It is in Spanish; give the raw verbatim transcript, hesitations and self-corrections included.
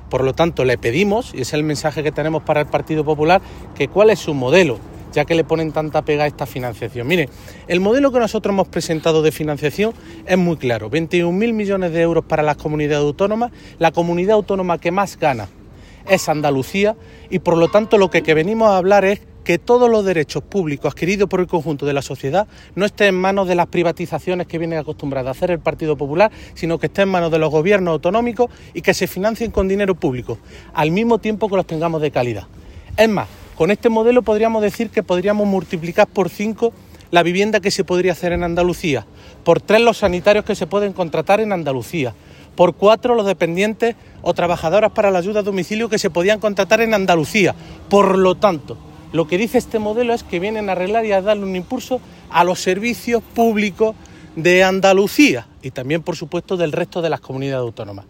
Por lo tanto, le pedimos, y ese es el mensaje que tenemos para el Partido Popular, que cuál es su modelo, ya que le ponen tanta pega a esta financiación. Mire, el modelo que nosotros hemos presentado de financiación es muy claro. veintiún mil millones de euros para las comunidades autónomas. La comunidad autónoma que más gana es Andalucía y, por lo tanto, lo que, que venimos a hablar es que todos los derechos públicos adquiridos por el conjunto de la sociedad no estén en manos de las privatizaciones que viene acostumbrada a hacer el Partido Popular, sino que estén en manos de los gobiernos autonómicos y que se financien con dinero público, al mismo tiempo que los tengamos de calidad. Es más, con este modelo podríamos decir que podríamos multiplicar por cinco la vivienda que se podría hacer en Andalucía, por tres los sanitarios que se pueden contratar en Andalucía, por cuatro los dependientes o trabajadoras para la ayuda a domicilio que se podían contratar en Andalucía. Por lo tanto, lo que dice este modelo es que vienen a arreglar y a darle un impulso a los servicios públicos de Andalucía y también, por supuesto, del resto de las comunidades autónomas.